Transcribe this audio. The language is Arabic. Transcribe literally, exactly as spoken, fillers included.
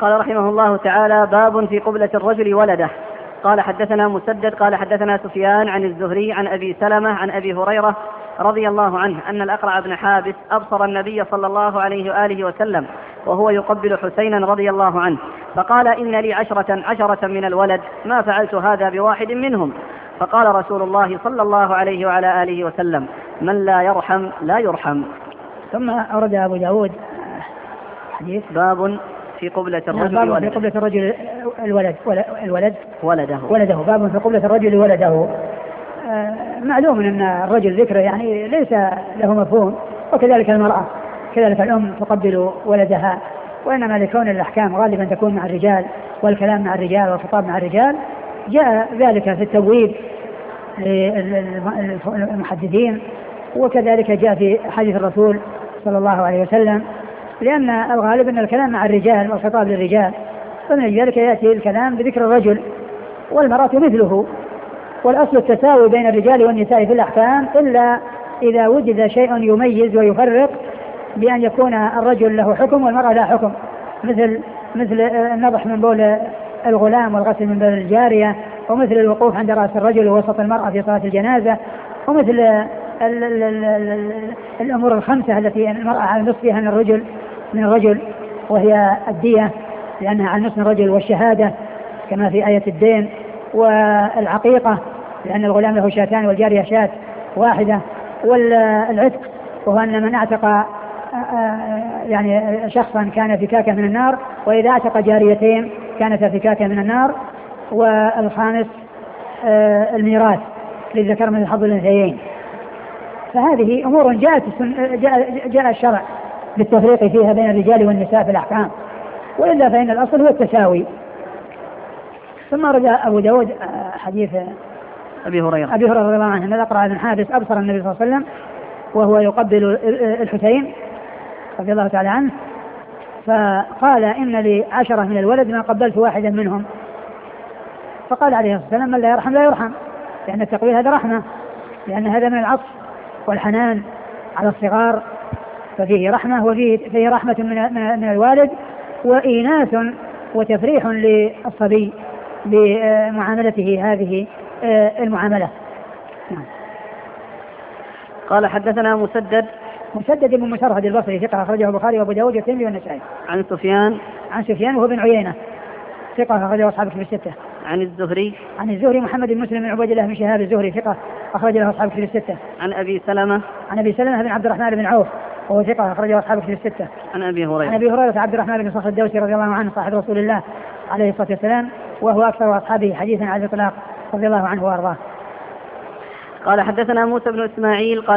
قال رحمه الله تعالى: باب في قبلة الرجل ولده. قال حدثنا مسدد قال حدثنا سفيان عن الزهري عن أبي سلمة عن أبي هريرة رضي الله عنه أن الأقرع بن حابس أبصر النبي صلى الله عليه وآله وسلم وهو يقبل حسينا رضي الله عنه، فقال: إن لي عشرة عشرة من الولد، ما فعلت هذا بواحد منهم. فقال رسول الله صلى الله عليه وعلى آله وسلم: من لا يرحم لا يرحم. ثم أورد أبو داود حديث باب في قبلة الرجل باب ولده. في قبلة الرجل الولد الولد ولده ولده باب في قبلة الرجل ولده. آه معلوم أن الرجل ذكره يعني ليس له مفهوم، وكذلك المرأة، كذلك الأم تقبل ولدها، وإنما لكون الأحكام غالبا تكون مع الرجال والكلام مع الرجال والخطاب مع الرجال جاء ذلك في التبويب للمحدثين، وكذلك جاء في حديث الرسول صلى الله عليه وسلم، لأن الغالب أن الكلام مع الرجال والخطاب للرجال، فمن ذلك يأتي الكلام بذكر الرجل، والمرأة مثله، والأصل التساوي بين الرجال والنساء في الأحكام إلا إذا وجد شيء يميز ويفرق بأن يكون الرجل له حكم والمرأة لا حكم، مثل مثل النضح من بول الغلام والغسل من بول الجارية، ومثل الوقوف عند رأس الرجل ووسط المرأة في صلاة الجنازة، ومثل ال ال ال ال الأمور الخمسة التي المرأة على نصفها من الرجل من الرجل وهي الدية لأنها على نصف الرجل، والشهادة كما في آية الدين، والعقيقة لأن الغلام له شاتان والجارية شات واحدة، والعتق وهو أن من اعتق يعني شخصا كان فكاكا من النار، وإذا اعتق جاريتين كانت فكاكا من النار، والخامس الميراث للذكر من الحظ الأنثيين. فهذه أمور جاءت جاء, جاء الشرع بالتفريق فيها بين الرجال والنساء في الأحكام، وإلا فإن الأصل هو التساوي. ثم رجع أبو داود حديث أبي هريرة أبي هريرة رضي الله عنه أن الأقرع بن حابس أبصر النبي صلى الله عليه وسلم وهو يقبل الحسين رضي الله تعالى عنه، فقال: إن لي عشرة من الولد ما قبلت واحدا منهم. فقال عليه الصلاة والسلام: من لا يرحم لا يرحم، لأن التقبيل هذا رحمة، لأن هذا من العطف والحنان على الصغار، ففيه رحمة وفيه فيه رحمة من, من الوالد، وإيناس وتفريح للصبي بمعاملته هذه المعاملة. قال حدثنا مسدد مسدد بن مسرهد البصري ثقة أخرجه البخاري وأبو داود والترمذي والنسائي. عن سفيان عن سفيان وهو بن عيينة ثقة أخرجه أصحاب الكتب الستة. عن الزهري عن الزهري محمد بن مسلم بن عبيد الله بن شهاب الزهري ثقة أخرج له أصحاب الكتب الستة. عن أبي سلمة عن أبي سلمة بن عبد الرحمن بن عوف وهو ثقة أخرجه أصحاب الكتب الستة. عن أبي هريرة عن أبي هريرة عبد الرحمن بن صخر الدوسي رضي الله عنه صاحب رسول الله عليه الصلاة والسلام، وهو أكثر أصحابه حديثا على الإطلاق رضي الله عنه وأرضاه. قال حدثنا موسى بن إسماعيل قال